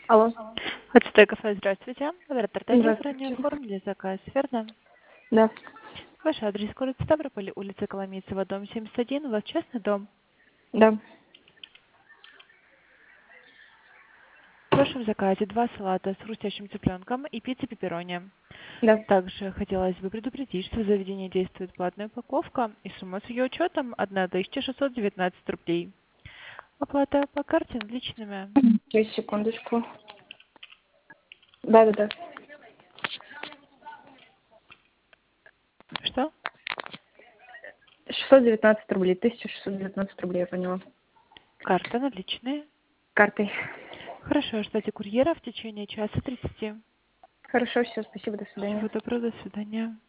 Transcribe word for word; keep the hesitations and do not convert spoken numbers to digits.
Алло. Отстой кафе, здравствуйте. Оператор Таня, ранее Здравствуйте. оформили заказ, верно? Да. Ваш адрес город Ставрополь, улица Коломейцева, дом семьдесят один, у вас частный дом. Да. В вашем заказе два салата с хрустящим цыпленком и пицца пепперони. Да. Также хотелось бы предупредить, что в заведении действует платная упаковка и сумма с ее учетом тысяча шестьсот девятнадцать рублей. Оплата по карте наличными. Сейчас, секундочку. Да, да, да. Что? шестьсот девятнадцать рублей. тысяча шестьсот девятнадцать рублей, я поняла. Карта наличные. Картой. Хорошо, ждите курьера в течение часа тридцати. Хорошо, все, спасибо, до свидания. Всего доброго, до свидания.